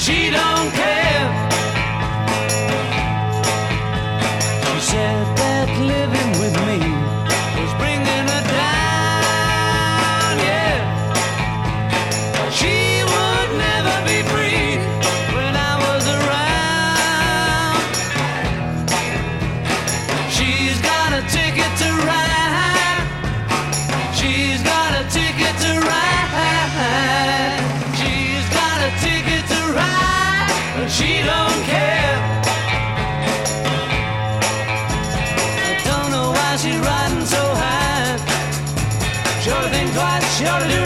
she don't care. She said that living with me was bringing her down, yeah. She would never be free when I was around. She's got a ticket to ride. She's got a ticket to ride. She's got a ticket to ride, but she don't care. I don't know why she's riding so high. Sure think twice, sure to do